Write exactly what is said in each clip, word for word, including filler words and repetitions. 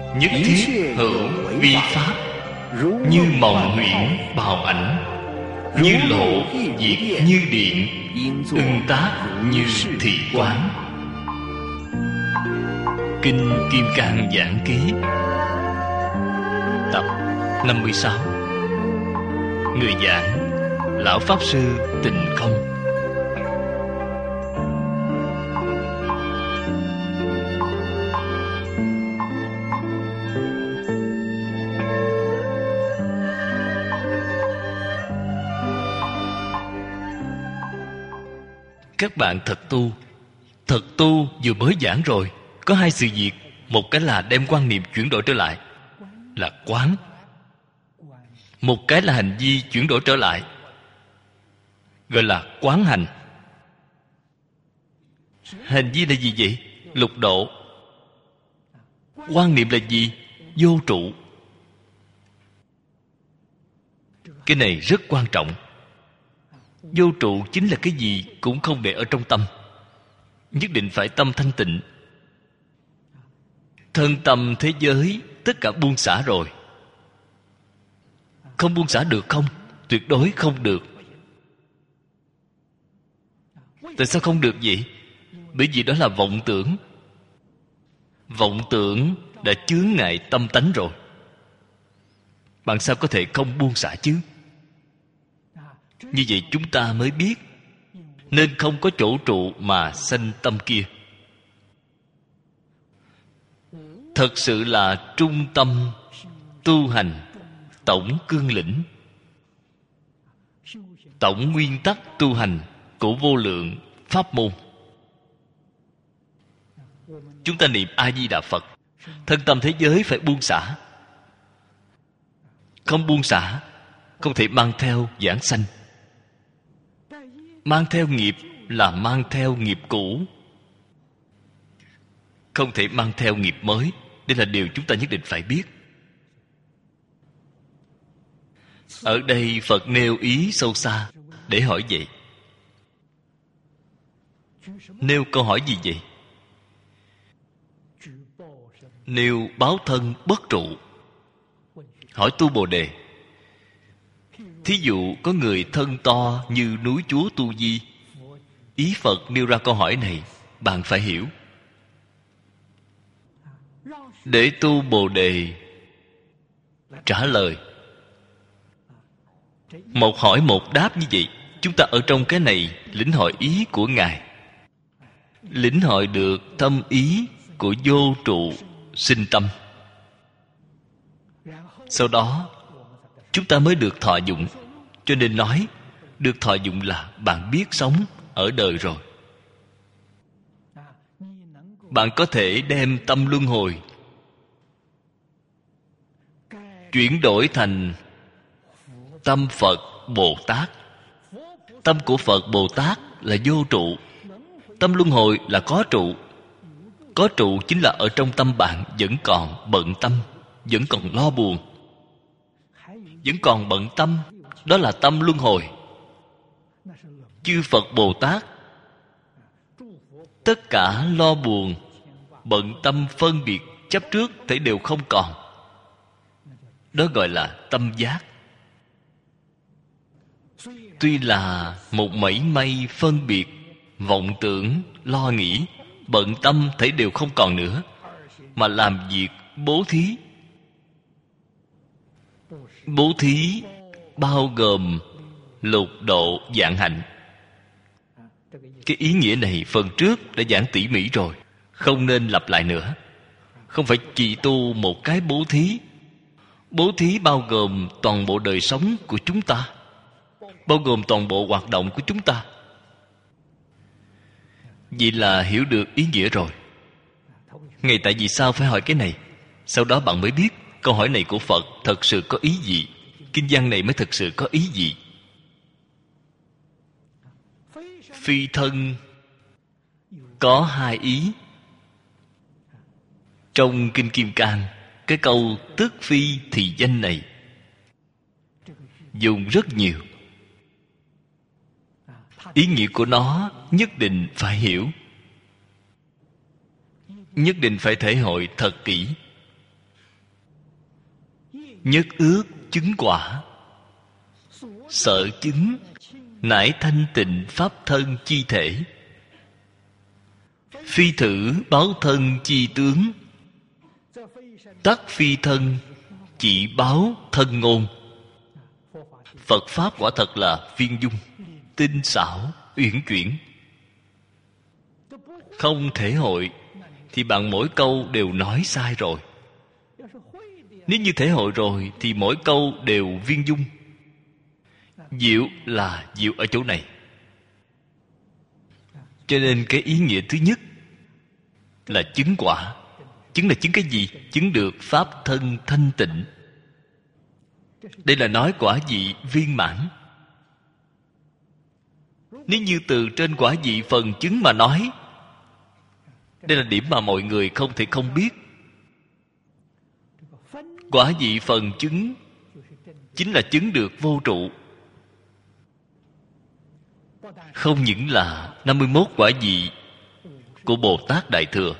nhất thiết hữu vi pháp, như mộng huyễn bào ảnh, như lộ diệt như điện, ưng tác như thị quán. Kinh Kim Cang Giảng Ký, tập năm mươi sáu. Người giảng Lão Pháp Sư Tịnh Không. Các bạn thật tu. Thật tu vừa mới giảng rồi. Có hai sự việc. Một cái là đem quan niệm chuyển đổi trở lại, là quán. Một cái là hành vi chuyển đổi trở lại, gọi là quán hành. Hành vi là gì vậy? Lục độ. Quan niệm là gì? Vô trụ. Cái này rất quan trọng. Vô trụ chính là cái gì cũng không để ở trong tâm. Nhất định phải tâm thanh tịnh. Thân tâm thế giới tất cả buông xả rồi. Không buông xả được không? Tuyệt đối không được. Tại sao không được vậy? Bởi vì đó là vọng tưởng. Vọng tưởng đã chướng ngại tâm tánh rồi. Bạn sao có thể không buông xả chứ? Như vậy chúng ta mới biết nên không có chỗ trụ mà sanh tâm kia. Thật sự là trung tâm tu hành, tổng cương lĩnh, tổng nguyên tắc tu hành của vô lượng pháp môn. Chúng ta niệm A Di Đà Phật, thân tâm thế giới phải buông xả. Không buông xả, không thể mang theo giảng sanh. Mang theo nghiệp là mang theo nghiệp cũ, không thể mang theo nghiệp mới. Đây là điều chúng ta nhất định phải biết. Ở đây Phật nêu ý sâu xa để hỏi vậy. Nêu câu hỏi gì vậy? Nêu báo thân bất trụ. Hỏi tu Bồ Đề. Thí dụ có người thân to như núi Chúa Tu Di. Ý Phật nêu ra câu hỏi này, bạn phải hiểu. Để tu Bồ Đề trả lời. Một hỏi một đáp như vậy, chúng ta ở trong cái này lĩnh hội ý của Ngài, lĩnh hội được thâm ý của vô trụ sinh tâm. Sau đó chúng ta mới được thọ dụng. Cho nên nói được thọ dụng là bạn biết sống ở đời rồi. Bạn có thể đem tâm luân hồi chuyển đổi thành tâm Phật Bồ Tát. Tâm của Phật Bồ Tát là vô trụ. Tâm luân hồi là có trụ. Có trụ chính là ở trong tâm bạn vẫn còn bận tâm, vẫn còn lo buồn, vẫn còn bận tâm. Đó là tâm luân hồi. Chư Phật Bồ Tát tất cả lo buồn, bận tâm, phân biệt, chấp trước thể đều không còn. Đó gọi là tâm giác. Tuy là một mảy may phân biệt, vọng tưởng, lo nghĩ, bận tâm thể đều không còn nữa, mà làm việc bố thí. Bố thí bao gồm lục độ vạn hạnh. Cái ý nghĩa này phần trước đã giảng tỉ mỉ rồi, không nên lặp lại nữa. Không phải chỉ tu một cái bố thí. Bố thí bao gồm toàn bộ đời sống của chúng ta, bao gồm toàn bộ hoạt động của chúng ta. Vậy là hiểu được ý nghĩa rồi. Ngay tại vì sao phải hỏi cái này? Sau đó bạn mới biết câu hỏi này của Phật thật sự có ý gì. Kinh văn này mới thật sự có ý gì. Phi thân có hai ý. Trong Kinh Kim Cang, cái câu tức phi thì danh này dùng rất nhiều. Ý nghĩa của nó nhất định phải hiểu, nhất định phải thể hội thật kỹ. nhất ước chứng quả. Sở chứng nải thanh tịnh pháp thân chi thể. Phi thử báo thân chi tướng. Tắc phi thân chỉ báo thân ngôn. Phật Pháp quả thật là viên dung, tinh xảo, uyển chuyển. Không thể hội thì bạn mỗi câu đều nói sai rồi. Nếu như thể hội rồi thì mỗi câu đều viên dung. Diệu là diệu ở chỗ này. Cho nên cái ý nghĩa thứ nhất là chứng quả. Chứng là chứng cái gì? Chứng được pháp thân thanh tịnh. Đây là nói quả vị viên mãn. Nếu như từ trên quả vị phần chứng mà nói, đây là điểm mà mọi người không thể không biết. Quả vị phần chứng chính là chứng được vô trụ. Không những là năm mươi mốt quả vị của Bồ Tát Đại Thừa,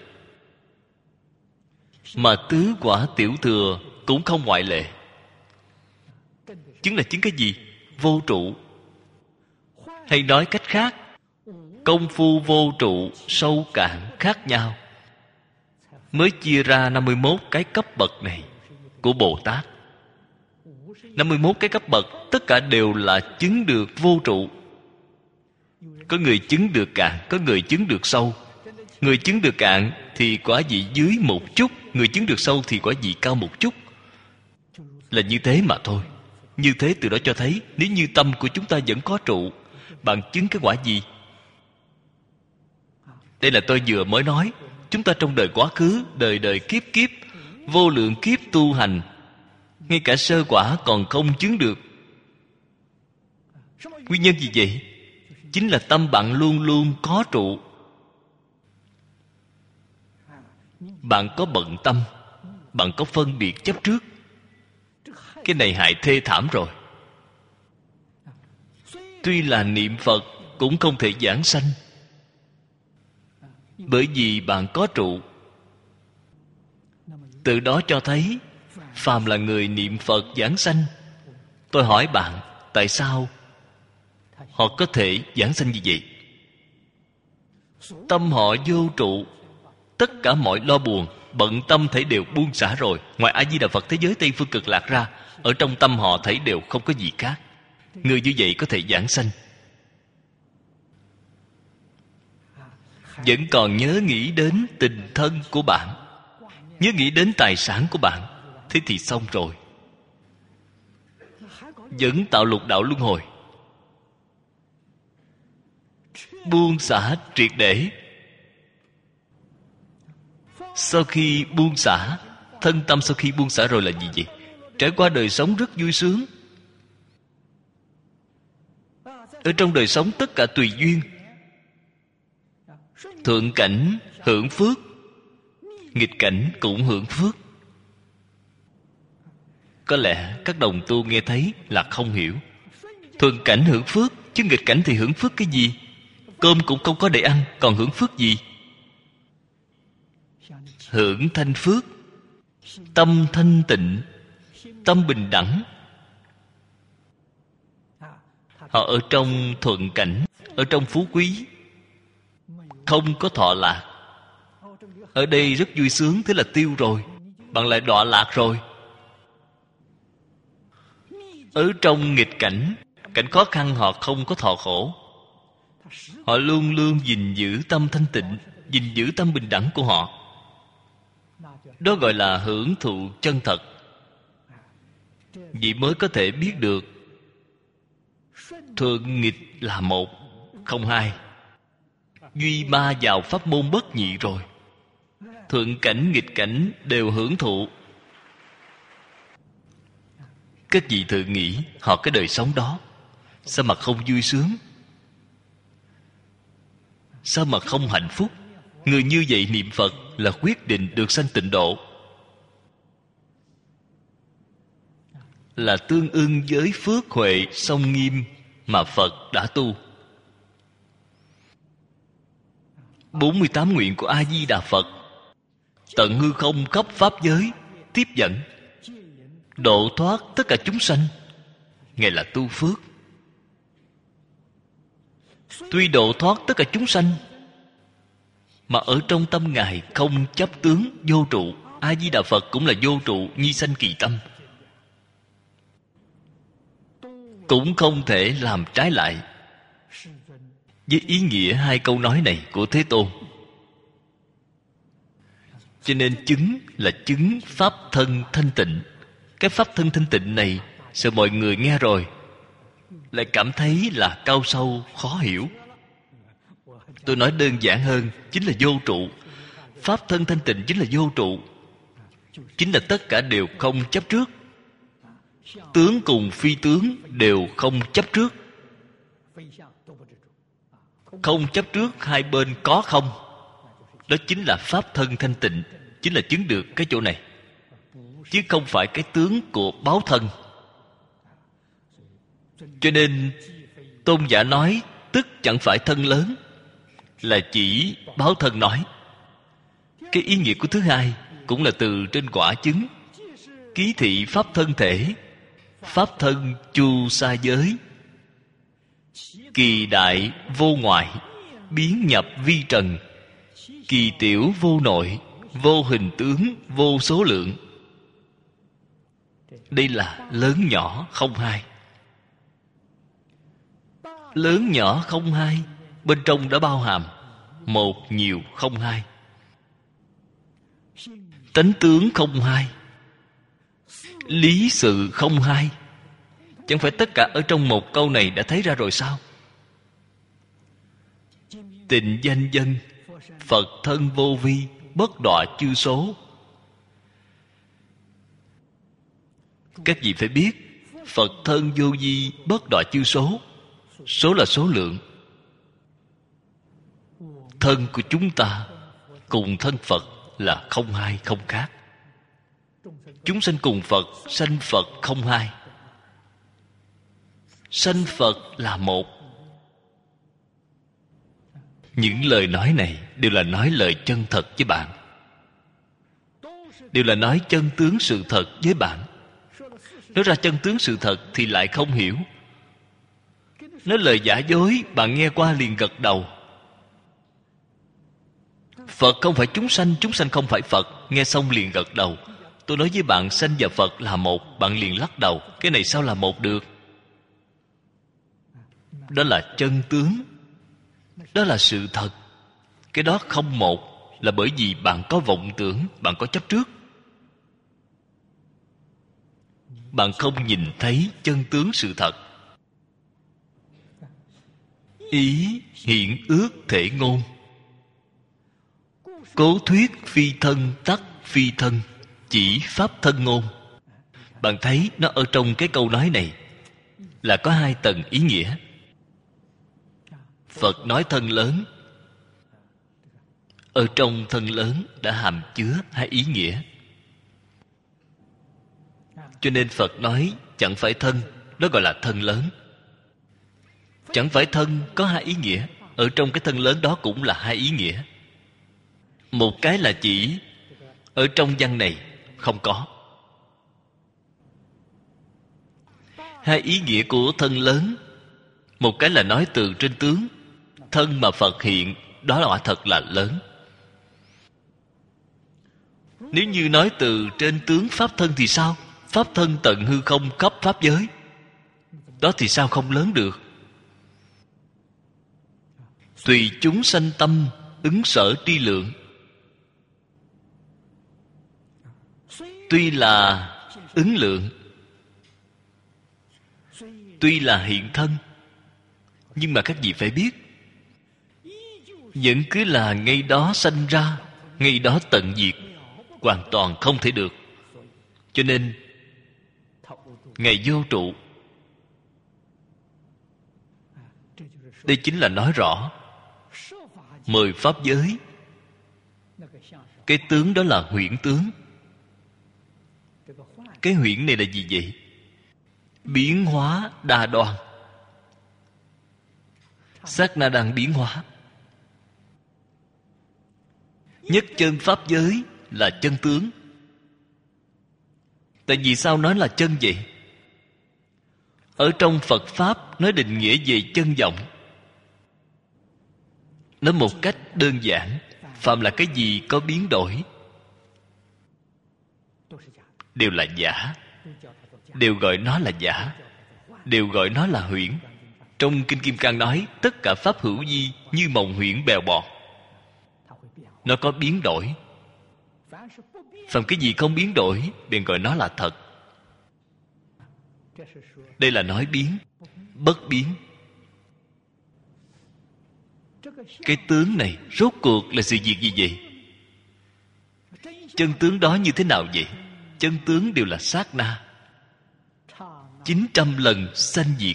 mà tứ quả tiểu thừa cũng không ngoại lệ. Chứng là chứng cái gì? Vô trụ. Hay nói cách khác, công phu vô trụ sâu cạn khác nhau, mới chia ra năm mươi mốt cái cấp bậc này của Bồ Tát. năm mươi mốt cái cấp bậc tất cả đều là chứng được vô trụ. Có người chứng được cạn, có người chứng được sâu. Người chứng được cạn thì quả vị dưới một chút, người chứng được sâu thì quả vị cao một chút. Là như thế mà thôi. Như thế từ đó cho thấy, nếu như tâm của chúng ta vẫn có trụ, bạn chứng cái quả gì? Đây là tôi vừa mới nói. Chúng ta trong đời quá khứ, đời đời kiếp kiếp, vô lượng kiếp tu hành, ngay cả sơ quả còn không chứng được. Nguyên nhân gì vậy? Chính là tâm bạn luôn luôn có trụ. Bạn có bận tâm, bạn có phân biệt chấp trước. Cái này hại thê thảm rồi. Tuy là niệm Phật cũng không thể giảng sanh, bởi vì bạn có trụ. Từ đó cho thấy, phàm là người niệm Phật giảng sanh. Tôi hỏi bạn, tại sao họ có thể giảng sanh như vậy? Tâm họ vô trụ, tất cả mọi lo buồn, bận tâm thấy đều buông xả rồi. Ngoài A Di Đà Phật thế giới Tây Phương Cực Lạc ra, ở trong tâm họ thấy đều không có gì khác. Người như vậy có thể giảng sanh. Vẫn còn nhớ nghĩ đến tình thân của bạn, nhớ nghĩ đến tài sản của bạn, thế thì xong rồi. Vẫn tạo lục đạo luân hồi. Buông xả triệt để. Sau khi buông xả, thân tâm sau khi buông xả rồi là gì vậy? Trải qua đời sống rất vui sướng. Ở trong đời sống tất cả tùy duyên. Thượng cảnh hưởng phước, nghịch cảnh cũng hưởng phước. Có lẽ các đồng tu nghe thấy là không hiểu. Thượng cảnh hưởng phước, chứ nghịch cảnh thì hưởng phước cái gì? Cơm cũng không có để ăn, còn hưởng phước gì? Hưởng thanh phước, tâm thanh tịnh, tâm bình đẳng. Họ ở trong thuận cảnh, ở trong phú quý, không có thọ lạc. Ở đây rất vui sướng, thế là tiêu rồi. Bạn lại đọa lạc rồi. Ở trong nghịch cảnh, cảnh khó khăn họ không có thọ khổ. Họ luôn luôn gìn giữ tâm thanh tịnh, gìn giữ tâm bình đẳng của họ. Đó gọi là hưởng thụ chân thật. Vậy mới có thể biết được thuận nghịch là một, không hai. Duy ma vào pháp môn bất nhị rồi. Thuận cảnh nghịch cảnh đều hưởng thụ. Các vị thử nghĩ họ cái đời sống đó, sao mà không vui sướng? Sao mà không hạnh phúc? Người như vậy niệm Phật là quyết định được sanh tịnh độ, là tương ưng với phước huệ song nghiêm mà Phật đã tu. bốn mươi tám nguyện của A Di Đà Phật, tận hư không khắp pháp giới tiếp dẫn, độ thoát tất cả chúng sanh. Ngài là tu phước. Tuy độ thoát tất cả chúng sanh, mà ở trong tâm Ngài không chấp tướng, vô trụ. A Di Đà Phật cũng là vô trụ, nhi sanh kỳ tâm, cũng không thể làm trái lại với ý nghĩa hai câu nói này của Thế Tôn. Cho nên chứng là chứng pháp thân thanh tịnh. Cái pháp thân thanh tịnh này, sợ mọi người nghe rồi lại cảm thấy là cao sâu, khó hiểu. Tôi nói đơn giản hơn, chính là vô trụ. Pháp thân thanh tịnh chính là vô trụ, chính là tất cả đều không chấp trước. Tướng cùng phi tướng đều không chấp trước. Không chấp trước hai bên có không. Đó chính là pháp thân thanh tịnh, chính là chứng được cái chỗ này, chứ không phải cái tướng của báo thân. Cho nên tôn giả nói tức chẳng phải thân lớn, là chỉ báo thân nói. Cái ý nghĩa của thứ hai cũng là từ trên quả chứng. Ký thị pháp thân thể, pháp thân chu sa giới, kỳ đại vô ngoại, biến nhập vi trần, kỳ tiểu vô nội, vô hình tướng, vô số lượng. Đây là lớn nhỏ không hai. Lớn nhỏ không hai, bên trong đã bao hàm một nhiều không hai, tánh tướng không hai, lý sự không hai. Chẳng phải tất cả ở trong một câu này đã thấy ra rồi sao? Tịnh danh dân, Phật thân vô vi, bất đọa chư số. Các vị phải biết, Phật thân vô vi, bất đọa chư số. Số là số lượng. Thân của chúng ta cùng thân Phật là không hai không khác. Chúng sanh cùng Phật, sanh Phật không hai. Sanh Phật là một. Những lời nói này đều là nói lời chân thật với bạn, đều là nói chân tướng sự thật với bạn. Nói ra chân tướng sự thật thì lại không hiểu. Nói lời giả dối, bạn nghe qua liền gật đầu. Phật không phải chúng sanh, chúng sanh không phải Phật, nghe xong liền gật đầu. Tôi nói với bạn sanh và Phật là một, bạn liền lắc đầu. Cái này sao là một được? Đó là chân tướng, đó là sự thật. Cái đó không một là bởi vì bạn có vọng tưởng, bạn có chấp trước. Bạn không nhìn thấy chân tướng sự thật. Ý hiện ước thể ngôn, cố thuyết phi thân tắc phi thân, chỉ pháp thân ngôn. Bạn thấy nó ở trong cái câu nói này là có hai tầng ý nghĩa. Phật nói thân lớn, ở trong thân lớn đã hàm chứa hai ý nghĩa. Cho nên Phật nói chẳng phải thân, đó gọi là thân lớn. Chẳng phải thân có hai ý nghĩa, ở trong cái thân lớn đó cũng là hai ý nghĩa. Một cái là chỉ, ở trong văn này không có. Hai ý nghĩa của thân lớn, một cái là nói từ trên tướng, thân mà Phật hiện, đó là quả thật là lớn. Nếu như nói từ trên tướng pháp thân thì sao? Pháp thân tận hư không khắp pháp giới, đó thì sao không lớn được? Tùy chúng sanh tâm, ứng sở tri lượng. Tuy là ứng lượng, tuy là hiện thân, nhưng mà các vị phải biết, vẫn cứ là ngay đó sanh ra, ngay đó tận diệt, hoàn toàn không thể được. Cho nên Ngài vô trụ. Đây chính là nói rõ mười pháp giới. Cái tướng đó là huyễn tướng. Cái huyễn này là gì vậy? Biến hóa đa đoan. Sát na đang biến hóa. Nhất chân pháp giới là chân tướng. Tại vì sao nói là chân vậy? Ở trong Phật Pháp nói định nghĩa về chân vọng, nói một cách đơn giản, phàm là cái gì có biến đổi đều là giả, đều gọi nó là giả, đều gọi nó là huyễn. Trong Kinh Kim Cang nói tất cả pháp hữu vi như mộng huyễn bèo bọt, nó có biến đổi. Phàm cái gì không biến đổi便gọi nó là thật. Đây là nói biến, bất biến. Cái tướng này rốt cuộc là sự việc gì vậy? Chân tướng đó như thế nào vậy? Chân tướng đều là sát na, chín trăm lần sanh diệt,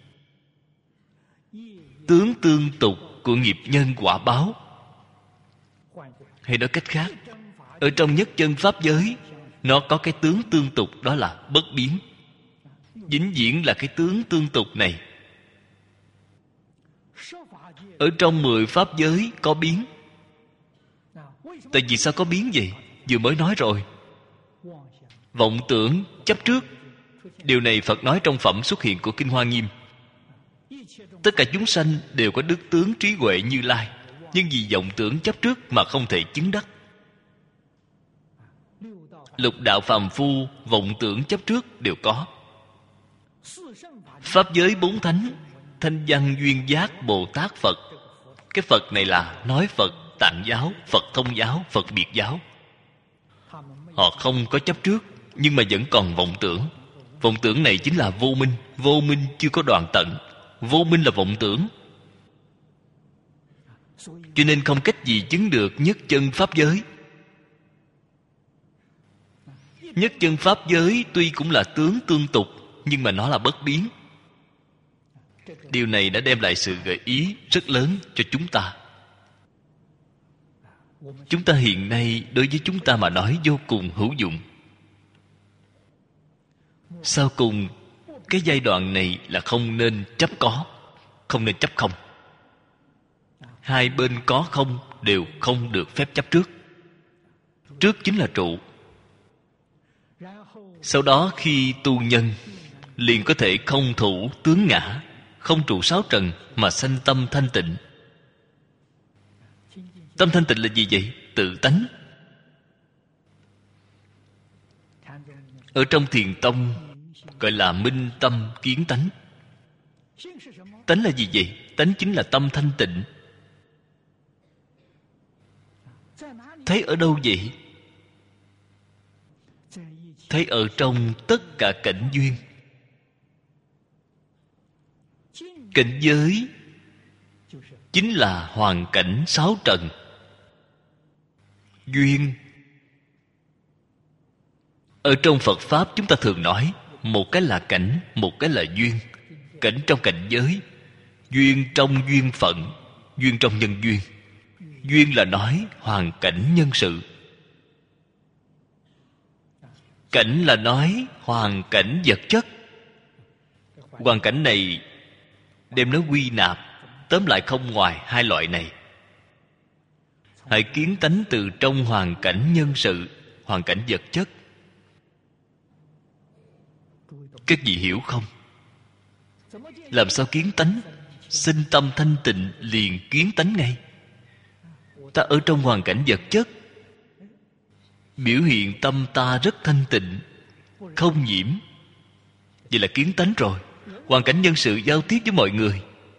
tướng tương tục của nghiệp nhân quả báo. Hay nói cách khác, ở trong nhất chân pháp giới, nó có cái tướng tương tục, đó là bất biến. Vĩnh viễn là cái tướng tương tục này. Ở trong mười pháp giới có biến. Tại vì sao có biến vậy? Vừa mới nói rồi, vọng tưởng chấp trước. Điều này Phật nói trong phẩm xuất hiện của Kinh Hoa Nghiêm. Tất cả chúng sanh đều có đức tướng trí huệ Như Lai, nhưng vì vọng tưởng chấp trước mà không thể chứng đắc. Lục đạo phàm phu vọng tưởng chấp trước đều có. Pháp giới bốn thánh, Thanh Văn Duyên Giác Bồ Tát Phật. Cái Phật này là nói Phật Tạng giáo, Phật Thông giáo, Phật Biệt giáo. Họ không có chấp trước, nhưng mà vẫn còn vọng tưởng. Vọng tưởng này chính là vô minh. Vô minh chưa có đoạn tận. Vô minh là vọng tưởng. Cho nên không cách gì chứng được nhất chân pháp giới. Nhất chân pháp giới tuy cũng là tướng tương tục, nhưng mà nó là bất biến. Điều này đã đem lại sự gợi ý rất lớn cho chúng ta. Chúng ta hiện nay đối với chúng ta mà nói vô cùng hữu dụng. Sau cùng, cái giai đoạn này là không nên chấp có, không nên chấp không. Hai bên có không đều không được phép chấp trước. Trước chính là trụ. Sau đó khi tu nhân, liền có thể không thủ tướng ngã, không trụ sáu trần mà sanh tâm thanh tịnh. Tâm thanh tịnh là gì vậy? Tự tánh. Ở trong Thiền Tông gọi là minh tâm kiến tánh. Tánh là gì vậy? Tánh chính là tâm thanh tịnh. Thấy ở đâu vậy? Thấy ở trong tất cả cảnh duyên. Cảnh giới chính là hoàn cảnh sáu trần. Duyên, ở trong Phật Pháp chúng ta thường nói, một cái là cảnh, một cái là duyên. Cảnh trong cảnh giới, duyên trong duyên phận, duyên trong nhân duyên. Duyên là nói hoàn cảnh nhân sự. Cảnh là nói hoàn cảnh vật chất. Hoàn cảnh này đem nó quy nạp, tóm lại không ngoài hai loại này. Hãy kiến tánh từ trong hoàn cảnh nhân sự, hoàn cảnh vật chất. Các vị hiểu không? Làm sao kiến tánh? Sinh tâm thanh tịnh liền kiến tánh ngay. Ta ở trong hoàn cảnh vật chất, biểu hiện tâm ta rất thanh tịnh, không nhiễm. Vậy là kiến tánh rồi. Hoàn cảnh nhân sự giao tiếp với mọi người,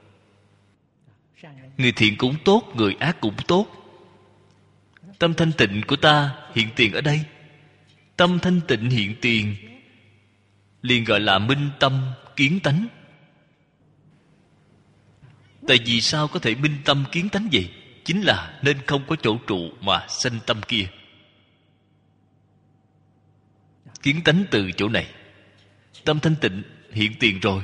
người thiện cũng tốt, người ác cũng tốt. Tâm thanh tịnh của ta hiện tiền ở đây. Tâm thanh tịnh hiện tiền liền gọi là minh tâm kiến tánh. Tại vì sao có thể minh tâm kiến tánh vậy? Chính là nên không có chỗ trụ mà sanh tâm kia. Kiến tánh từ chỗ này. Tâm thanh tịnh hiện tiền rồi.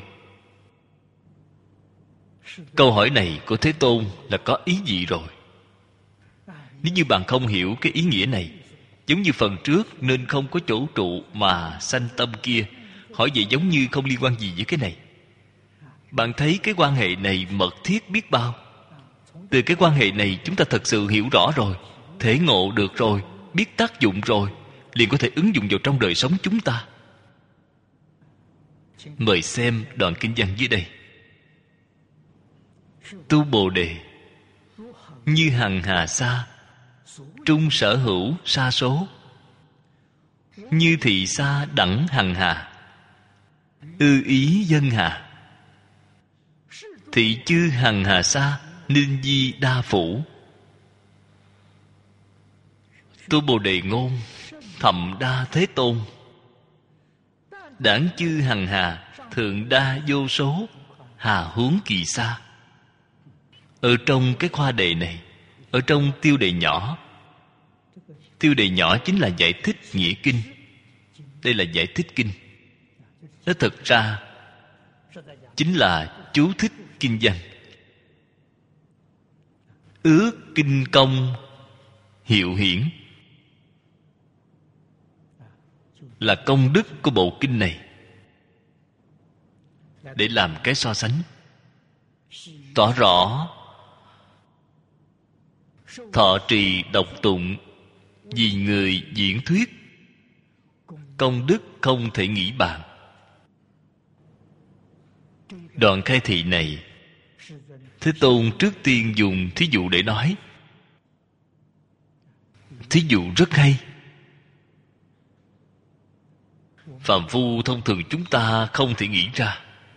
Câu hỏi này của Thế Tôn là có ý gì rồi? Nếu như bạn không hiểu cái ý nghĩa này, giống như phần trước nên không có chỗ trụ mà sanh tâm kia, hỏi vậy giống như không liên quan gì với cái này. Bạn thấy cái quan hệ này mật thiết biết bao. Từ cái quan hệ này chúng ta thật sự hiểu rõ rồi, thể ngộ được rồi, biết tác dụng rồi, liền có thể ứng dụng vào trong đời sống chúng ta. Mời xem đoạn kinh văn dưới đây. Tu Bồ Đề như hằng hà sa, trung sở hữu sa số. Như thị sa đẳng hằng hà, ư ý dân hà. Thị chư hằng hà sa, ninh di đa phủ. Tu Bồ Đề ngôn, thậm đa thế tôn. Đảng chư hằng hà, thượng đa vô số, hà huống kỳ sa. Ở trong cái khoa đề này, ở trong tiêu đề nhỏ, tiêu đề nhỏ chính là giải thích nghĩa kinh. Đây là giải thích kinh. Nó thực ra chính là chú thích kinh văn. Ước kinh công hiệu hiển là công đức của bộ kinh này, để làm cái so sánh, tỏ rõ thọ trì đọc tụng vì người diễn thuyết, công đức không thể nghĩ bàn. Đoạn khai thị này, Thế Tôn trước tiên dùng thí dụ để nói. Thí dụ rất hay. Phàm phu thông thường chúng ta không thể nghĩ ra.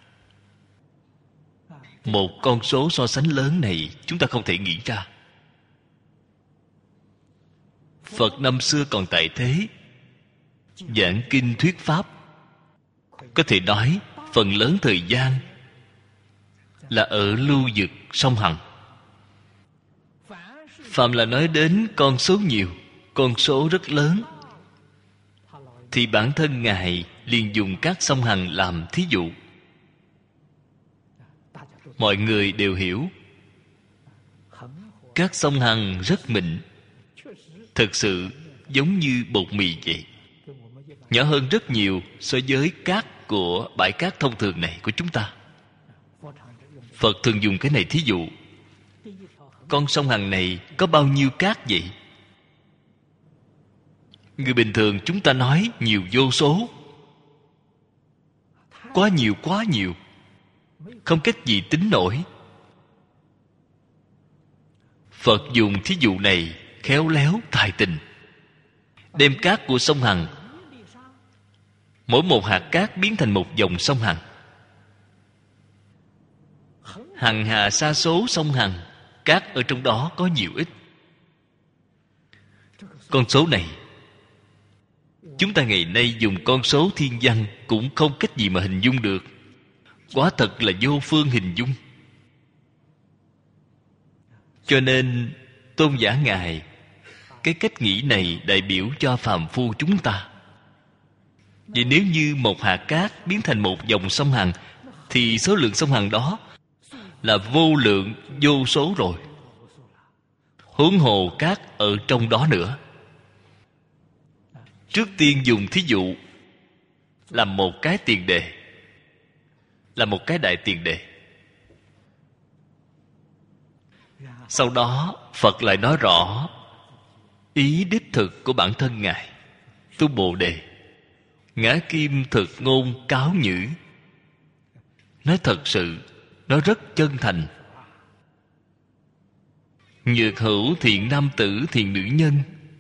Một con số so sánh lớn này chúng ta không thể nghĩ ra. Phật năm xưa còn tại thế, giảng kinh thuyết pháp, có thể nói phần lớn thời gian là ở lưu vực sông Hằng. Phạm là nói đến con số nhiều, con số rất lớn, thì bản thân Ngài liền dùng các sông Hằng làm thí dụ. Mọi người đều hiểu. Các sông Hằng rất mịn, thực sự giống như bột mì vậy, nhỏ hơn rất nhiều so với cát của bãi cát thông thường này của chúng ta. Phật thường dùng cái này thí dụ. Con sông Hằng này có bao nhiêu cát vậy? Người bình thường chúng ta nói nhiều vô số, quá nhiều quá nhiều, không cách gì tính nổi. Phật dùng thí dụ này khéo léo tài tình, đem cát của sông Hằng, mỗi một hạt cát biến thành một dòng sông Hằng. Hằng hà sa số sông Hằng, cát ở trong đó có nhiều ít. Con số này chúng ta ngày nay dùng con số thiên văn cũng không cách gì mà hình dung được. Quả thật là vô phương hình dung. Cho nên tôn giả Ngài, cái cách nghĩ này đại biểu cho phàm phu chúng ta. Vậy nếu như một hạt cát biến thành một dòng sông Hằng, thì số lượng sông Hằng đó là vô lượng vô số rồi, huống hồ cát ở trong đó nữa. Trước tiên dùng thí dụ làm một cái tiền đề, là một cái đại tiền đề. Sau đó Phật lại nói rõ ý đích thực của bản thân Ngài. Tu Bồ Đề ngã kim thực ngôn cáo nhữ. Nói thật sự, nói rất chân thành. Nhược hữu thiện nam tử thiện nữ nhân,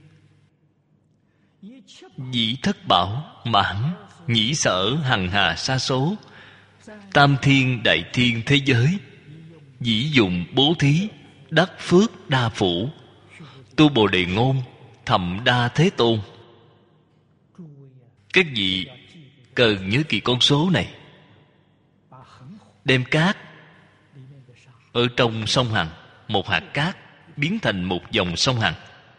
dĩ thất bảo mãn, nhĩ sở hằng hà sa số, tam thiên đại thiên thế giới, dĩ dụng bố thí, đắc phước đa phủ. Tu Bồ Đề ngôn, thậm đa thế tôn. Các vị cần nhớ kỳ con số này. Đem cát ở trong sông Hằng, một hạt cát biến thành một dòng sông Hằng.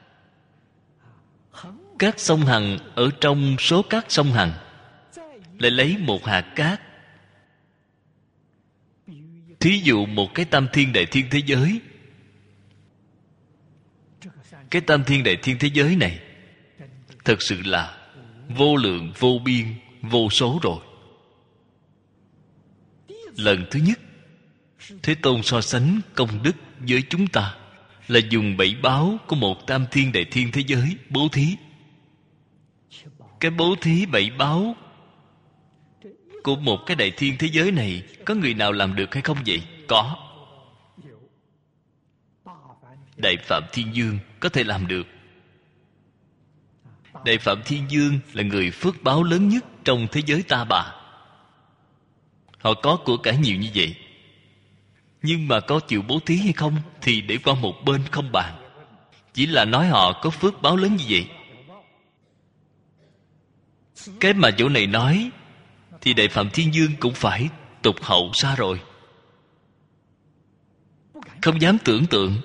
Các sông Hằng ở trong số các sông Hằng lại lấy một hạt cát, thí dụ một cái tam thiên đại thiên thế giới. Cái tam thiên đại thiên thế giới này thực sự là vô lượng vô biên vô số rồi. Lần thứ nhất Thế Tôn so sánh công đức với chúng ta là dùng bảy báo của một tam thiên đại thiên thế giới bố thí. Cái bố thí bảy báo của một cái đại thiên thế giới này, có người nào làm được hay không vậy? Có. Đại Phạm Thiên Dương có thể làm được. Đại Phạm Thiên Dương là người phước báo lớn nhất trong thế giới ta bà. Họ có của cải nhiều như vậy, nhưng mà có chịu bố thí hay không thì để qua một bên không bàn. Chỉ là nói họ có phước báo lớn như vậy. Cái mà chỗ này nói thì Đại Phạm Thiên Dương cũng phải tụt hậu xa rồi. Không dám tưởng tượng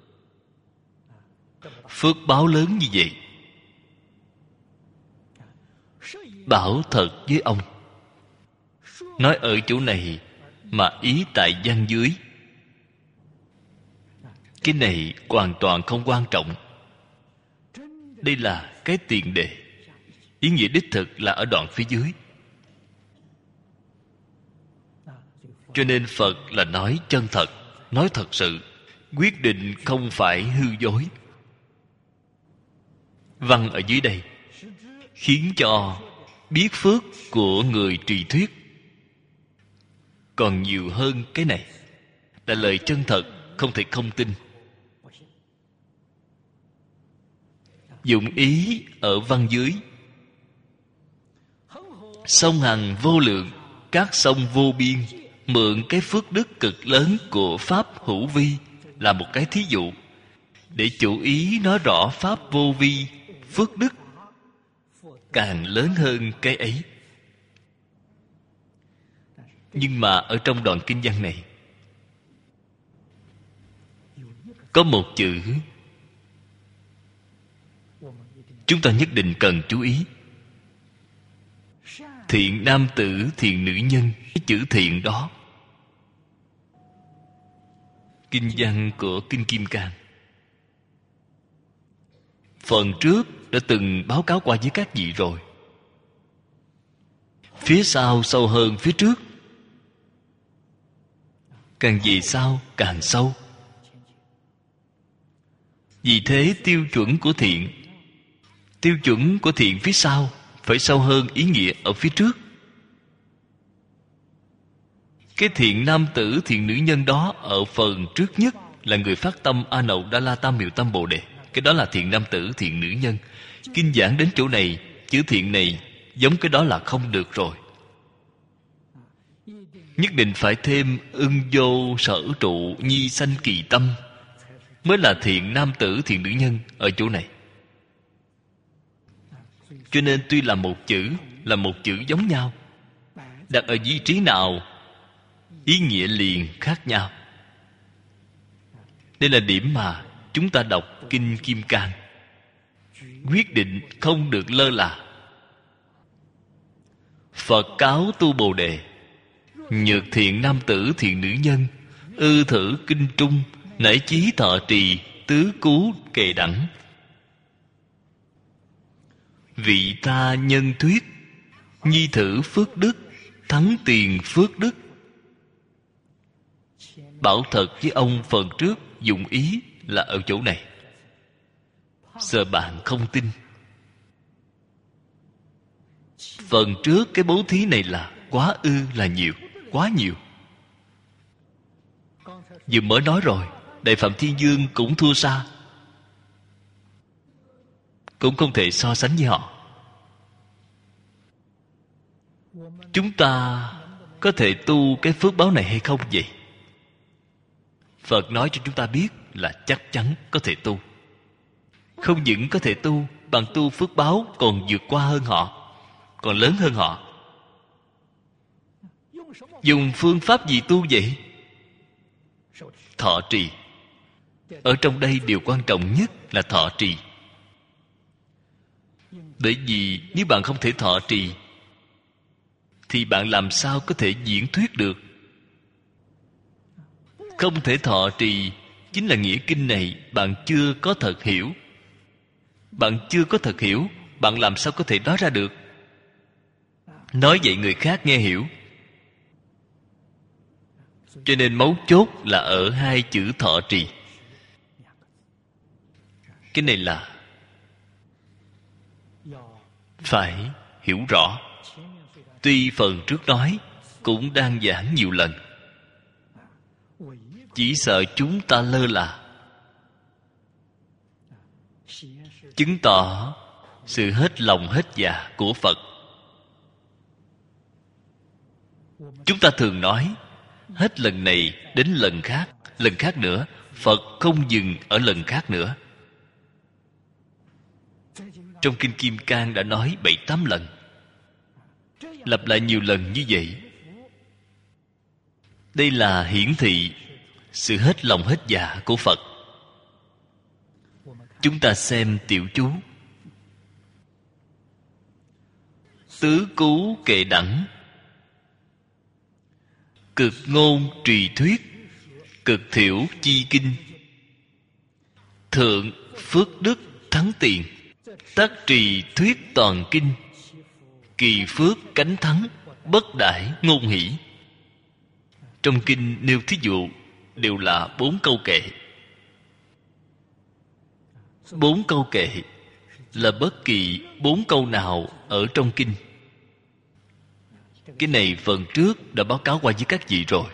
phước báo lớn như vậy. Bảo thật với ông, nói ở chỗ này mà ý tại văn dưới, cái này hoàn toàn không quan trọng. Đây là cái tiền đề. Ý nghĩa đích thực là ở đoạn phía dưới. Cho nên Phật là nói chân thật, nói thật sự, quyết định không phải hư dối. Văn ở dưới đây khiến cho biết phước của người trì thuyết còn nhiều hơn cái này. Là lời chân thật, không thể không tin. Dụng ý ở văn dưới: sông Hằng vô lượng, các sông vô biên, mượn cái phước đức cực lớn của Pháp hữu vi là một cái thí dụ, để chủ ý nói rõ Pháp vô vi, phước đức càng lớn hơn cái ấy. Nhưng mà ở trong đoạn kinh văn này có một chữ chúng ta nhất định cần chú ý. Thiện nam tử, thiện nữ nhân. Cái chữ thiện đó, kinh văn của Kinh Kim Cang phần trước đã từng báo cáo qua với các vị rồi. Phía sau sâu hơn phía trước, càng về sau càng sâu. Vì thế tiêu chuẩn của thiện, tiêu chuẩn của thiện phía sau phải sâu hơn ý nghĩa ở phía trước. Cái thiện nam tử, thiện nữ nhân đó ở phần trước nhất là người phát tâm A Nậu Đa La Tam Miệu Tâm Bồ Đề. Cái đó là thiện nam tử, thiện nữ nhân. Kinh giảng đến chỗ này, chữ thiện này giống cái đó là không được rồi. Nhất định phải thêm ưng vô sở trụ nhi sanh kỳ tâm mới là thiện nam tử, thiện nữ nhân ở chỗ này. Cho nên tuy là một chữ, là một chữ giống nhau, đặt ở vị trí nào ý nghĩa liền khác nhau. Đây là điểm mà chúng ta đọc Kinh Kim Cang quyết định không được lơ là. Phật cáo tu Bồ Đề: nhược thiện nam tử, thiện nữ nhân, ư thử kinh trung, nảy chí thọ trì, tứ cú kề đẳng. Vị ta nhân thuyết, nhi thử phước đức, thắng tiền phước đức. Bảo thật với ông phần trước dụng ý là ở chỗ này. Sợ bạn không tin. Phần trước cái bố thí này là quá ư là nhiều, quá nhiều. Vừa mới nói rồi, Đại Phạm Thiên Dương cũng thua xa, cũng không thể so sánh với họ. Chúng ta có thể tu cái phước báo này hay không vậy? Phật nói cho chúng ta biết là chắc chắn có thể tu. Không những có thể tu, bằng tu phước báo còn vượt qua hơn họ, còn lớn hơn họ. Dùng phương pháp gì tu vậy? Thọ trì. Ở trong đây điều quan trọng nhất là thọ trì. Bởi vì nếu bạn không thể thọ trì thì bạn làm sao có thể diễn thuyết được? Không thể thọ trì chính là nghĩa kinh này bạn chưa có thật hiểu. Bạn chưa có thật hiểu, bạn làm sao có thể nói ra được? Nói vậy người khác nghe hiểu. Cho nên mấu chốt là ở hai chữ thọ trì. Cái này là phải hiểu rõ. Tuy phần trước nói cũng đang giảng nhiều lần, chỉ sợ chúng ta lơ là, chứng tỏ sự hết lòng hết dạ của Phật. Chúng ta thường nói hết lần này đến lần khác, lần khác nữa. Phật không dừng ở lần khác nữa. Trong Kinh Kim Cang đã nói bảy tám lần, lặp lại nhiều lần như vậy. Đây là hiển thị sự hết lòng hết dạ của Phật. Chúng ta xem tiểu chú: tứ cứu kệ đẳng, cực ngôn trì thuyết, cực thiểu chi kinh, thượng phước đức thắng tiền, tác trì thuyết toàn kinh, kỳ phước cánh thắng, bất đãi ngôn hỷ. Trong kinh nêu thí dụ đều là bốn câu kệ. Bốn câu kệ là bất kỳ bốn câu nào ở trong kinh. Cái này phần trước đã báo cáo qua với các vị rồi.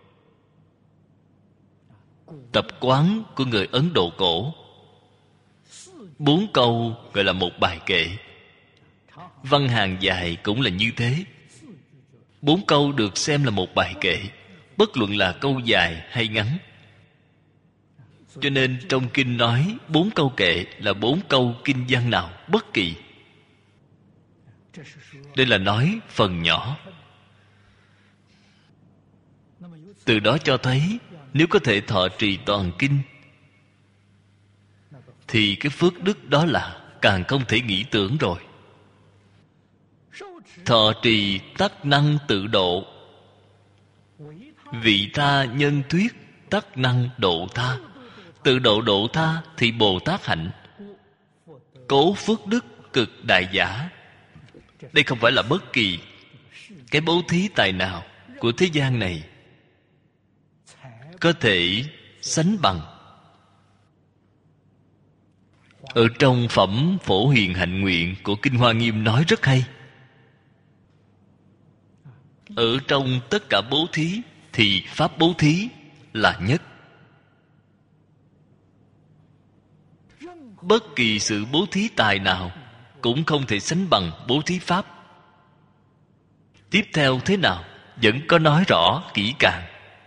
Tập quán của người Ấn Độ cổ, bốn câu gọi là một bài kệ. Văn hàng dài cũng là như thế. Bốn câu được xem là một bài kệ, bất luận là câu dài hay ngắn. Cho nên trong kinh nói bốn câu kệ là bốn câu kinh văn nào bất kỳ. Đây là nói phần nhỏ. Từ đó cho thấy nếu có thể thọ trì toàn kinh thì cái phước đức đó là càng không thể nghĩ tưởng rồi. Thọ trì tắc năng tự độ, vị tha nhân thuyết tắc năng độ tha. Tự độ độ tha thì Bồ Tát hạnh, cố phước đức cực đại giả. Đây không phải là bất kỳ cái bố thí tài nào của thế gian này có thể sánh bằng. Ở trong phẩm Phổ Hiền Hạnh Nguyện của Kinh Hoa Nghiêm nói rất hay. Ở trong tất cả bố thí thì pháp bố thí là nhất. Bất kỳ sự bố thí tài nào cũng không thể sánh bằng bố thí pháp. Tiếp theo thế nào vẫn có nói rõ kỹ càng.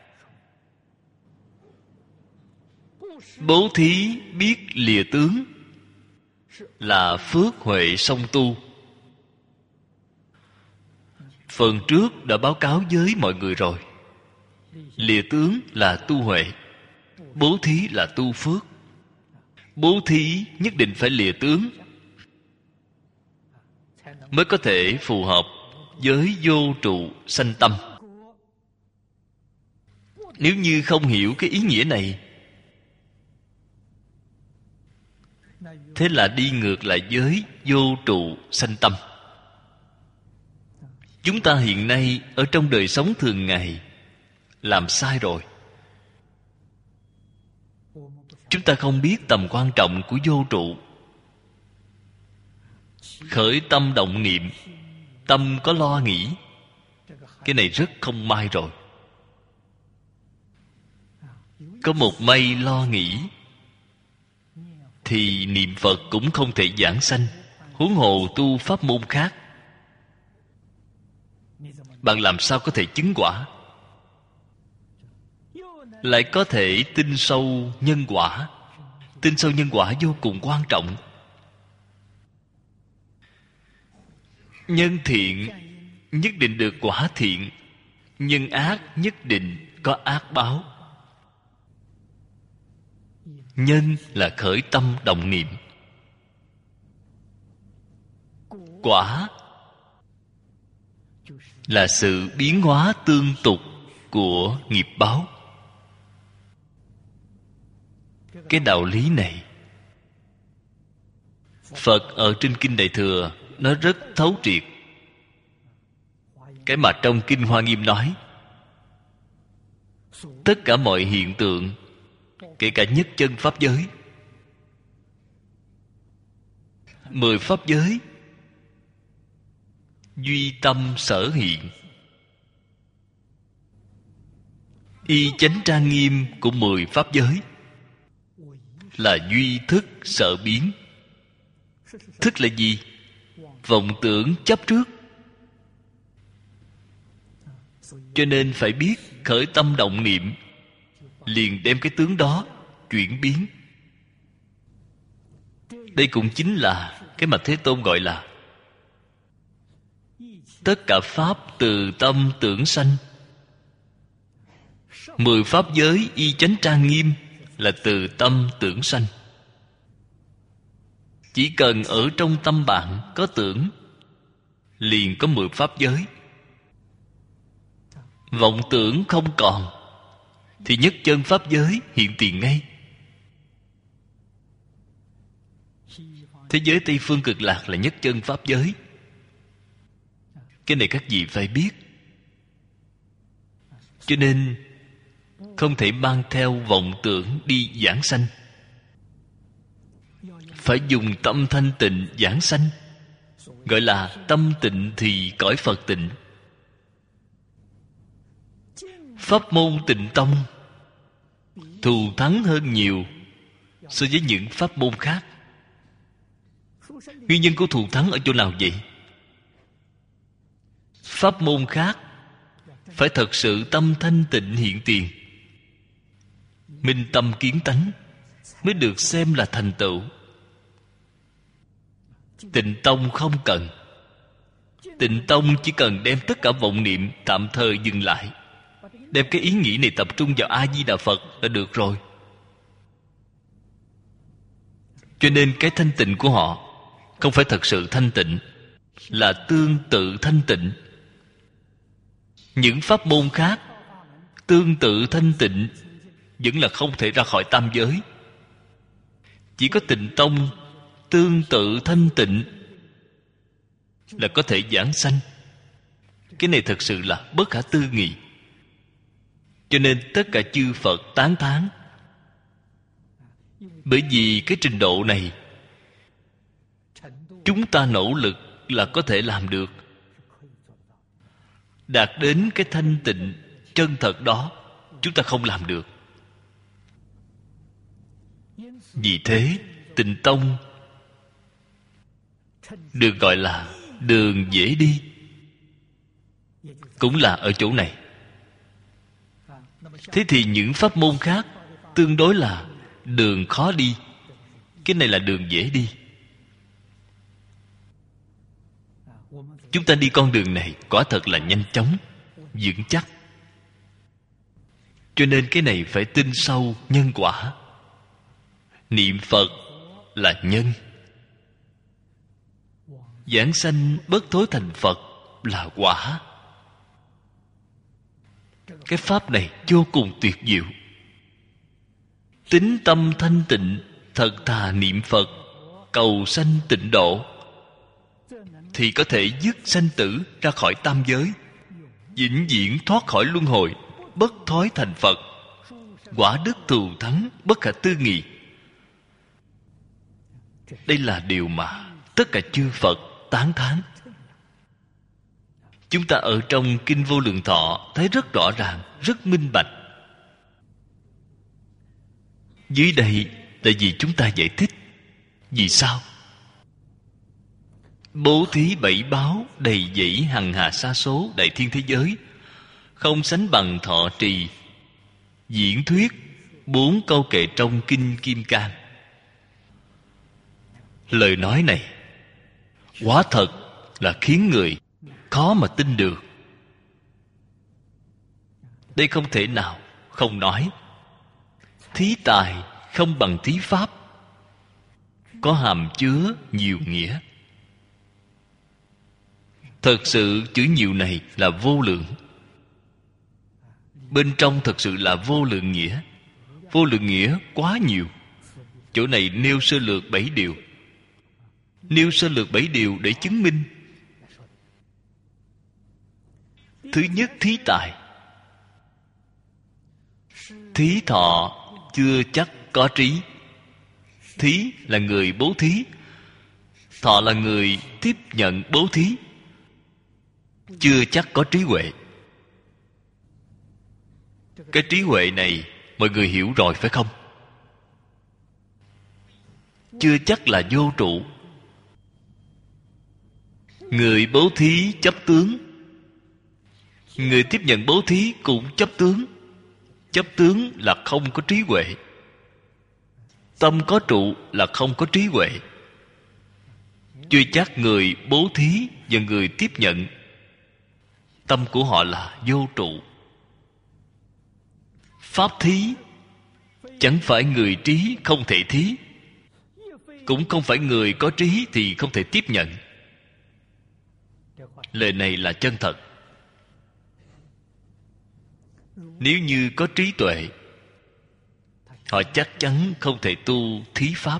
Bố thí biết lìa tướng là phước huệ song tu. Phần trước đã báo cáo với mọi người rồi. Lìa tướng là tu huệ, bố thí là tu phước. Bố thí nhất định phải lìa tướng mới có thể phù hợp với vô trụ sanh tâm. Nếu như không hiểu cái ý nghĩa này, thế là đi ngược lại với vô trụ sanh tâm. Chúng ta hiện nay ở trong đời sống thường ngày làm sai rồi. Chúng ta không biết tầm quan trọng của vô trụ. Khởi tâm động niệm, tâm có lo nghĩ, cái này rất không may rồi. Có một may lo nghĩ thì niệm Phật cũng không thể giảng sanh, huống hồ tu pháp môn khác. Bạn làm sao có thể chứng quả, lại có thể tin sâu nhân quả? Tin sâu nhân quả vô cùng quan trọng. Nhân thiện nhất định được quả thiện, nhân ác nhất định có ác báo. Nhân là khởi tâm động niệm, quả là sự biến hóa tương tục của nghiệp báo. Cái đạo lý này Phật ở trên Kinh Đại Thừa nói rất thấu triệt. Cái mà trong Kinh Hoa Nghiêm nói, tất cả mọi hiện tượng, kể cả nhất chân pháp giới, mười pháp giới, duy tâm sở hiện. Y chánh trang nghiêm của mười pháp giới là duy thức sở biến. Thức là gì? Vọng tưởng chấp trước. Cho nên phải biết khởi tâm động niệm, liền đem cái tướng đó chuyển biến. Đây cũng chính là cái mà Thế Tôn gọi là tất cả pháp từ tâm tưởng sanh. Mười pháp giới y chánh trang nghiêm là từ tâm tưởng sanh. Chỉ cần ở trong tâm bạn có tưởng, liền có mười pháp giới. Vọng tưởng không còn, thì nhất chân pháp giới hiện tiền ngay. Thế giới Tây Phương Cực Lạc là nhất chân pháp giới. Cái này các vị phải biết. Cho nên không thể mang theo vọng tưởng đi giảng sanh. Phải dùng tâm thanh tịnh giảng sanh, gọi là tâm tịnh thì cõi Phật tịnh. Pháp môn Tịnh Tông thù thắng hơn nhiều so với những pháp môn khác. Nguyên nhân của thù thắng ở chỗ nào vậy? Pháp môn khác phải thật sự tâm thanh tịnh hiện tiền, minh tâm kiến tánh, mới được xem là thành tựu. Tịnh Tông không cần. Tịnh Tông chỉ cần đem tất cả vọng niệm tạm thời dừng lại, đem cái ý nghĩ này tập trung vào A-di-đà Phật là được rồi. Cho nên cái thanh tịnh của họ không phải thật sự thanh tịnh, là tương tự thanh tịnh. Những pháp môn khác tương tự thanh tịnh vẫn là không thể ra khỏi tam giới. Chỉ có Tịnh Tông tương tự thanh tịnh là có thể giảng sanh. Cái này thật sự là bất khả tư nghị. Cho nên tất cả chư Phật tán thán. Bởi vì cái trình độ này chúng ta nỗ lực là có thể làm được. Đạt đến cái thanh tịnh chân thật đó, chúng ta không làm được. Vì thế Tịnh Tông được gọi là đường dễ đi, cũng là ở chỗ này. Thế thì những pháp môn khác tương đối là đường khó đi. Cái này là đường dễ đi. Chúng ta đi con đường này quả thật là nhanh chóng, vững chắc. Cho nên cái này phải tin sâu nhân quả. Niệm Phật là nhân, giảng sanh bất thối thành Phật là quả. Cái pháp này vô cùng tuyệt diệu. Tín tâm thanh tịnh, thật thà niệm Phật, cầu sanh tịnh độ, thì có thể dứt sanh tử ra khỏi tam giới, vĩnh viễn thoát khỏi luân hồi, bất thối thành Phật. Quả đức thù thắng bất khả tư nghị. Đây là điều mà tất cả chư Phật tán thán. Chúng ta ở trong Kinh Vô Lượng Thọ thấy rất rõ ràng, rất minh bạch. Dưới đây là vì chúng ta giải thích. Vì sao? Bố thí bảy báo đầy dẫy hằng hà sa số đại thiên thế giới, không sánh bằng thọ trì diễn thuyết bốn câu kệ trong Kinh Kim Cang. Lời nói này quả thật là khiến người khó mà tin được. Đây không thể nào không nói. Thí tài không bằng thí pháp, có hàm chứa nhiều nghĩa. Thật sự chữ nhiều này là vô lượng. Bên trong thật sự là vô lượng nghĩa. Vô lượng nghĩa quá nhiều. Chỗ này nêu sơ lược bảy điều. Nêu sơ lược bảy điều để chứng minh. Thứ nhất, thí tài. Thí thọ chưa chắc có trí. Thí là người bố thí, thọ là người tiếp nhận bố thí. chưa chắc có trí huệ. Cái trí huệ này mọi người hiểu rồi phải không? Chưa chắc là vô trụ. Người bố thí chấp tướng, người tiếp nhận bố thí cũng chấp tướng. Chấp tướng là không có trí huệ. Tâm có trụ là không có trí huệ. Chưa chắc người bố thí và người tiếp nhận tâm của họ là vô trụ. Pháp thí chẳng phải người trí không thể thí, cũng không phải người có trí thì không thể tiếp nhận. Lời này là chân thật. Nếu như có trí tuệ, họ chắc chắn không thể tu thí pháp.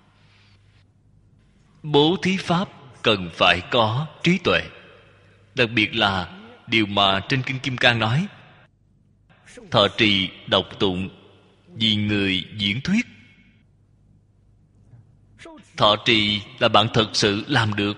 Bố thí pháp cần phải có trí tuệ. Đặc biệt là điều mà trên Kinh Kim Cang nói: thọ trì đọc tụng vì người diễn thuyết. Thọ trì là bạn thật sự làm được.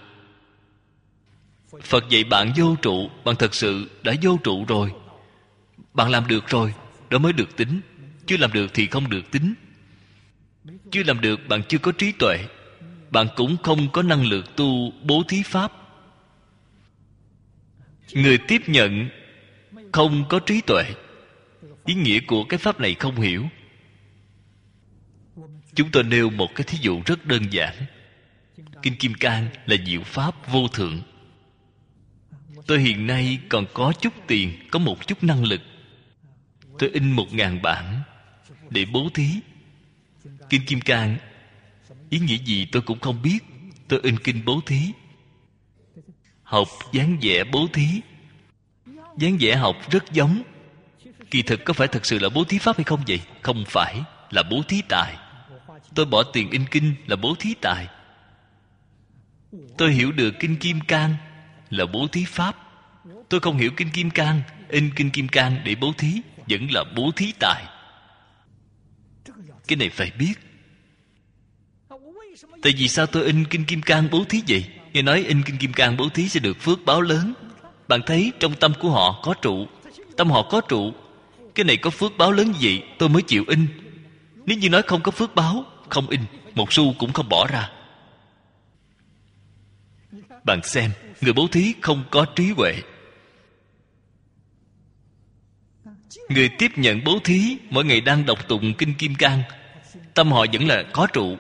Phật dạy bạn vô trụ, bạn thật sự đã vô trụ rồi. Bạn làm được rồi, đó mới được tính. Chưa làm được thì không được tính. Chưa làm được, bạn chưa có trí tuệ, bạn cũng không có năng lực tu bố thí pháp. Người tiếp nhận không có trí tuệ, ý nghĩa của cái pháp này không hiểu. Chúng tôi nêu một cái thí dụ rất đơn giản. Kinh Kim Cang là diệu pháp vô thượng. Tôi hiện nay còn có chút tiền, có một chút năng lực. Tôi in một ngàn bản để bố thí. Kinh Kim Cang ý nghĩa gì tôi cũng không biết. Tôi in kinh bố thí. Học dáng vẽ bố thí. Dáng vẽ học rất giống. Kỳ thực có phải thật sự là bố thí pháp hay không vậy? Không phải, là bố thí tài. Tôi bỏ tiền in kinh là bố thí tài. Tôi hiểu được Kinh Kim Cang là bố thí pháp. Tôi không hiểu Kinh Kim Cang, in Kinh Kim Cang để bố thí vẫn là bố thí tài. Cái này phải biết. Tại vì sao tôi in Kinh Kim Cang bố thí vậy? Nghe nói in Kinh Kim Cang bố thí sẽ được phước báo lớn. Bạn thấy trong tâm của họ có trụ. Tâm họ có trụ. Cái này có phước báo lớn gì tôi mới chịu in. Nếu như nói không có phước báo, không in, một xu cũng không bỏ ra. Bạn xem, người bố thí không có trí huệ. Người tiếp nhận bố thí mỗi ngày đang đọc tụng Kinh Kim Cang, tâm họ vẫn là có trụ.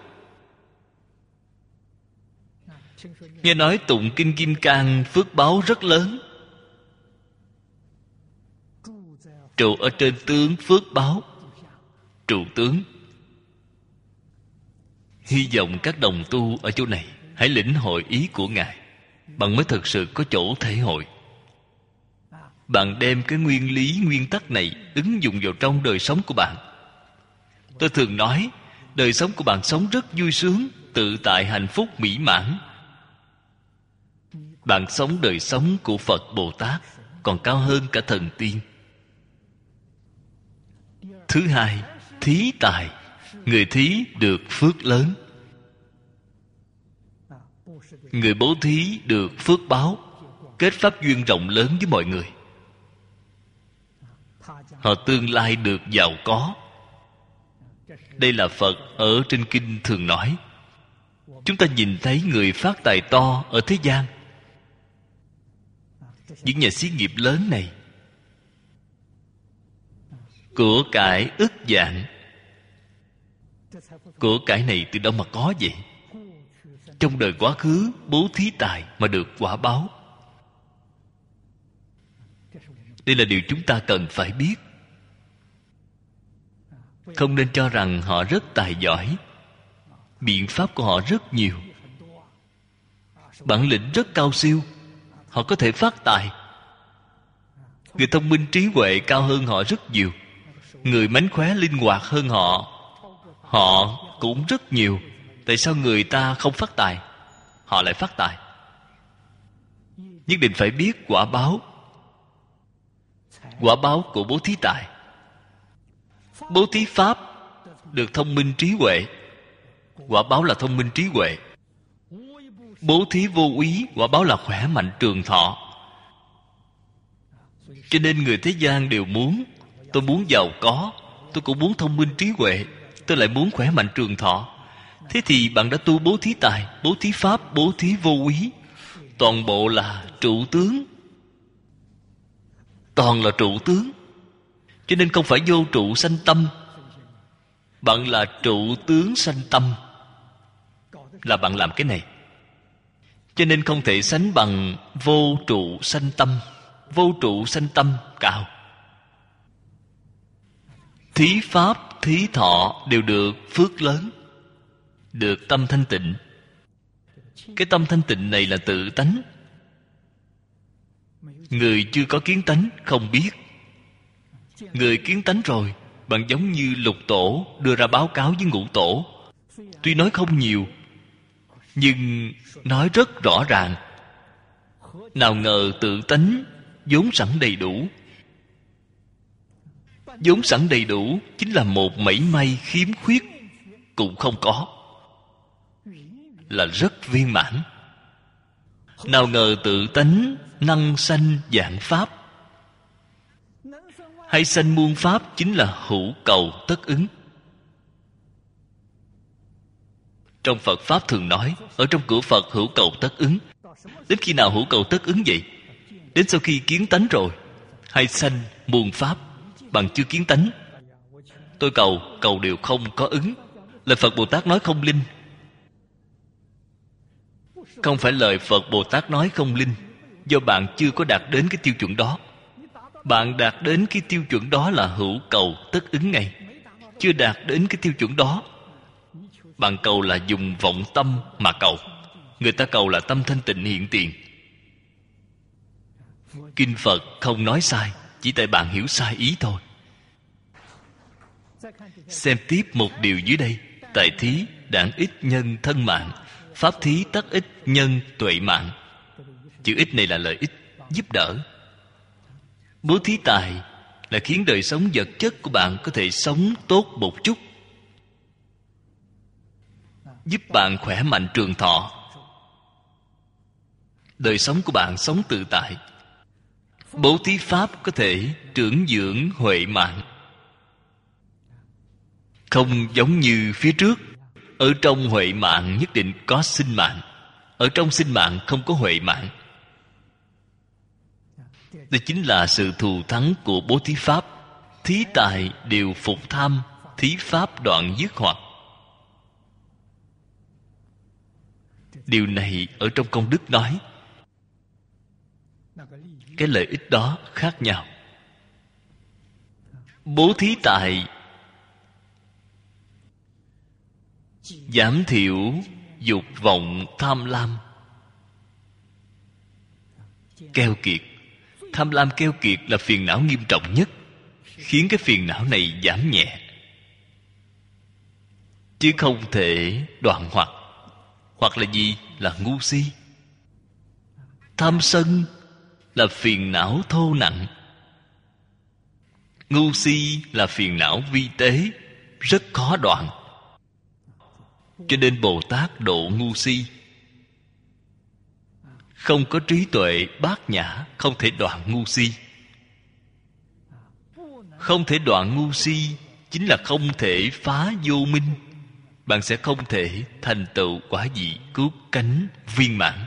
Nghe nói tụng Kinh Kim Cang phước báo rất lớn. Trụ ở trên tướng phước báo, trụ tướng. Hy vọng các đồng tu ở chỗ này hãy lĩnh hội ý của Ngài, bạn mới thực sự có chỗ thể hội. Bạn đem cái nguyên lý, nguyên tắc này ứng dụng vào trong đời sống của bạn. Tôi thường nói, đời sống của bạn sống rất vui sướng, tự tại, hạnh phúc, mỹ mãn. Bạn sống đời sống của Phật Bồ Tát còn cao hơn cả thần tiên. Thứ hai, thí tài. Người thí được phước lớn. Người bố thí được phước báo, kết pháp duyên rộng lớn với mọi người. Họ tương lai được giàu có. Đây là Phật ở trên kinh thường nói. Chúng ta nhìn thấy người phát tài to ở thế gian. Những nhà xí nghiệp lớn này, của cải ức vạn. Của cải này từ đâu mà có vậy? Trong đời quá khứ bố thí tài mà được quả báo. Đây là điều chúng ta cần phải biết. Không nên cho rằng họ rất tài giỏi, biện pháp của họ rất nhiều, bản lĩnh rất cao siêu, họ có thể phát tài. Người thông minh trí huệ cao hơn họ rất nhiều. Người mánh khóe linh hoạt hơn họ, họ cũng rất nhiều. Tại sao người ta không phát tài, họ lại phát tài? Nhất định phải biết quả báo. Quả báo của bố thí tài. Bố thí pháp được thông minh trí huệ, quả báo là thông minh trí huệ. Bố thí vô úy, quả báo là khỏe mạnh trường thọ. Cho nên người thế gian đều muốn: tôi muốn giàu có, tôi cũng muốn thông minh trí huệ, tôi lại muốn khỏe mạnh trường thọ. Thế thì bạn đã tu bố thí tài, bố thí pháp, bố thí vô úy, toàn bộ là trụ tướng, toàn là trụ tướng. Cho nên không phải vô trụ sanh tâm, bạn là trụ tướng sanh tâm, là bạn làm cái này. Cho nên không thể sánh bằng vô trụ sanh tâm. Vô trụ sanh tâm cao. Thí pháp, thí thọ đều được phước lớn, được tâm thanh tịnh. Cái tâm thanh tịnh này là tự tánh. Người chưa có kiến tánh không biết. Người kiến tánh rồi, bạn giống như lục tổ đưa ra báo cáo với ngũ tổ. Tuy nói không nhiều, nhưng nói rất rõ ràng. Nào ngờ tự tánh vốn sẵn đầy đủ. Vốn sẵn đầy đủ chính là một mảy may khiếm khuyết cũng không có, là rất viên mãn. Nào ngờ tự tánh năng sanh vạn pháp. Hay sanh muôn pháp chính là hữu cầu tất ứng. Trong Phật Pháp thường nói, ở trong cửa Phật hữu cầu tất ứng. Đến khi nào hữu cầu tất ứng vậy? Đến sau khi kiến tánh rồi. Hay sanh muôn pháp, bằng chưa kiến tánh. Tôi cầu, cầu đều không có ứng. Lời Phật Bồ Tát nói không linh. Không phải lời Phật Bồ Tát nói không linh, do bạn chưa có đạt đến cái tiêu chuẩn đó. Bạn đạt đến cái tiêu chuẩn đó là hữu cầu tất ứng ngay. Chưa đạt đến cái tiêu chuẩn đó, bạn cầu là dùng vọng tâm mà cầu. Người ta cầu là tâm thanh tịnh hiện tiền. Kinh Phật không nói sai, chỉ tại bạn hiểu sai ý thôi. Xem tiếp một điều dưới đây. Tại thí đản ích nhân thân mạng, pháp thí tắc ích nhân tuệ mạng. Chữ ích này là lợi ích, giúp đỡ. Bố thí tài là khiến đời sống vật chất của bạn có thể sống tốt một chút, giúp bạn khỏe mạnh trường thọ. Đời sống của bạn sống tự tại. Bố thí pháp có thể trưởng dưỡng huệ mạng. Không giống như phía trước, ở trong huệ mạng nhất định có sinh mạng, ở trong sinh mạng không có huệ mạng. Đây chính là sự thù thắng của bố thí pháp. Thí tài đều phục tham, thí pháp đoạn dứt hoặc. Điều này ở trong công đức nói. Cái lợi ích đó khác nhau. Bố thí tài giảm thiểu dục vọng tham lam keo kiệt. Tham lam keo kiệt là phiền não nghiêm trọng nhất, khiến cái phiền não này giảm nhẹ, chứ không thể đoạn hoặc. Hoặc là gì? Là ngu si. Tham sân là phiền não thô nặng. Ngu si là phiền não vi tế, rất khó đoạn. Cho nên Bồ Tát độ ngu si. Không có trí tuệ bát nhã, không thể đoạn ngu si. Không thể đoạn ngu si chính là không thể phá vô minh. Bạn sẽ không thể thành tựu quả vị cứu cánh viên mãn.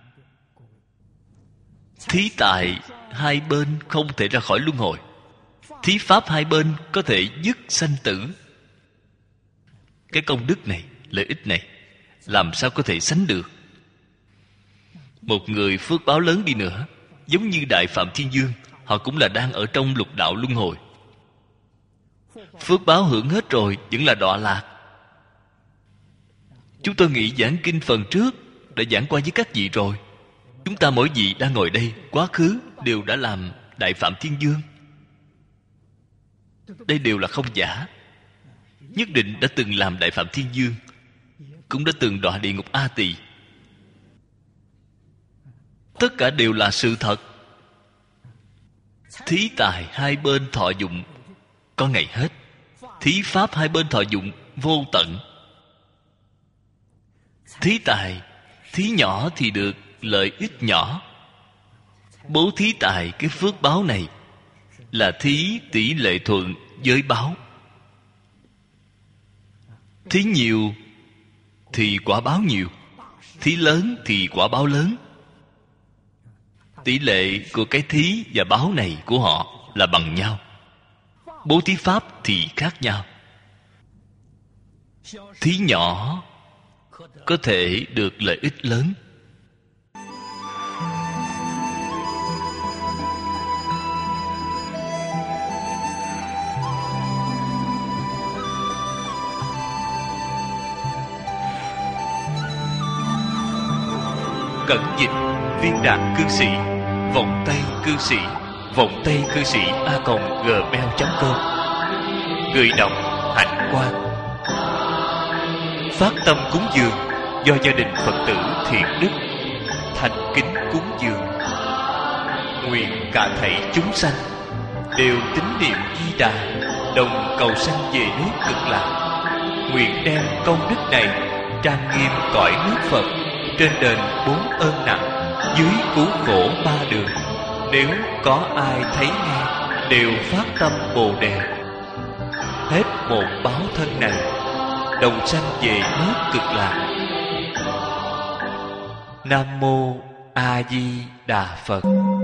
Thí tài hai bên không thể ra khỏi luân hồi. Thí pháp hai bên có thể dứt sanh tử. Cái công đức này, lợi ích này, làm sao có thể sánh được? Một người phước báo lớn đi nữa, giống như Đại Phạm Thiên Dương, họ cũng là đang ở trong lục đạo luân hồi. Phước báo hưởng hết rồi, vẫn là đọa lạc. Chúng tôi nghĩ giảng kinh phần trước đã giảng qua với các vị rồi. Chúng ta mỗi vị đang ngồi đây, quá khứ đều đã làm Đại Phạm Thiên Dương. Đây đều là không giả. Nhất định đã từng làm Đại Phạm Thiên Dương, cũng đã từng đọa địa ngục A Tỳ. Tất cả đều là sự thật. Thí tài hai bên thọ dụng có ngày hết. Thí pháp hai bên thọ dụng vô tận. Thí tài, thí nhỏ thì được lợi ích nhỏ. Bố thí tại cái phước báo này là thí tỷ lệ thuận với báo. Thí nhiều thì quả báo nhiều, thí lớn thì quả báo lớn. Tỷ lệ của cái thí và báo này của họ là bằng nhau. Bố thí pháp thì khác nhau. Thí nhỏ có thể được lợi ích lớn. Cẩn dịch viên đạt cư sĩ, vọng tây cư sĩ, vọng tây cư sĩ a còng gmail chấm com. Người đọc Hạnh Quang. Phát tâm cúng dường do gia đình Phật tử thiện đức thành kính cúng dường. Nguyện cả thảy chúng sanh đều tín niệm Di Đà, đồng cầu sanh về nước Cực Lạc. Nguyện đem công đức này trang nghiêm cõi nước Phật, trên đền bốn ơn nặng, dưới cứu khổ ba đường. Nếu có ai thấy nghe đều phát tâm Bồ Đề, hết một báo thân này đồng sanh về nước Cực Lạc. Nam mô A Di Đà Phật.